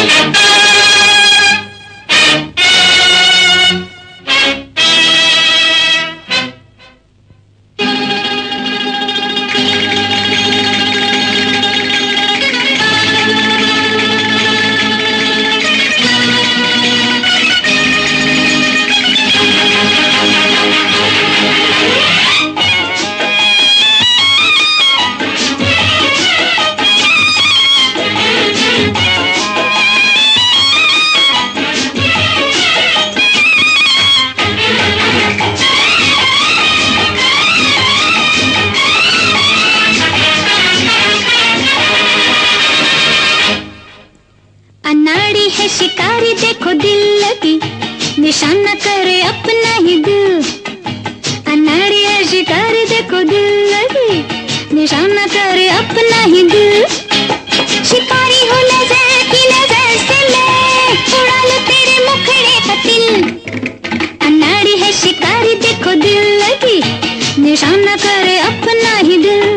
है शिकारी देखो दिल लगी, निशाना करे अपना ही दिल। अनाड़ी है शिकारी देखो दिल लगी, निशाना करे अपना ही दिल। शिकारी हो नजर की नजर से ले, उड़ा लो तेरे मुखड़े का तिल। अनाड़ी है शिकारी देखो दिल लगी, निशाना करे अपना ही दिल।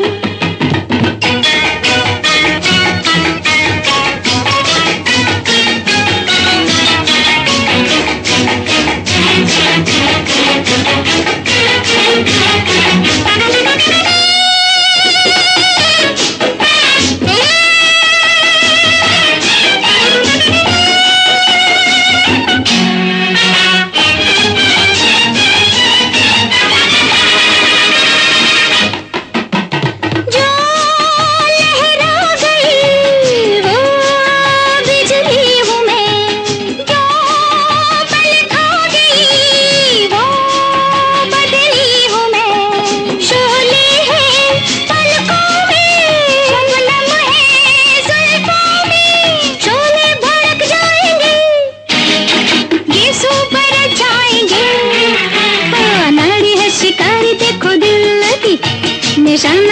निशाना